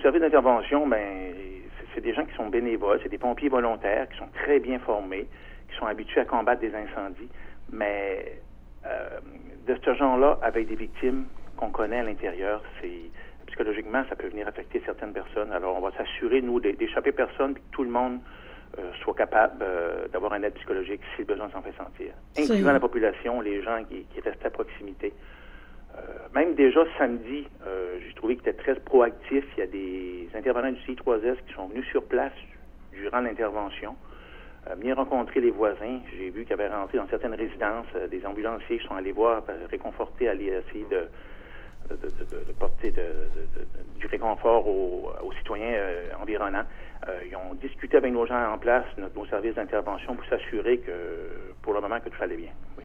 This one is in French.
service d'intervention, c'est des gens qui sont bénévoles, c'est des pompiers volontaires qui sont très bien formés, qui sont habitués à combattre des incendies, mais de ce genre-là, avec des victimes qu'on connaît à l'intérieur, psychologiquement, ça peut venir affecter certaines personnes. Alors, on va s'assurer, nous, d'échapper personne, puis que tout le monde soit capable d'avoir un aide psychologique si le besoin s'en fait sentir. Incluant la population, les gens qui restent à proximité. Même déjà samedi, j'ai trouvé qu'il était très proactif. Il y a des intervenants du CI3S qui sont venus sur place durant l'intervention, venir rencontrer les voisins. J'ai vu qu'il y avait rentré dans certaines résidences des ambulanciers qui sont allés voir, réconforter, aller essayer de porter du réconfort aux citoyens environnants. Ils ont discuté avec nos gens en place, nos services d'intervention, pour s'assurer que, pour le moment, que tout allait bien. Oui.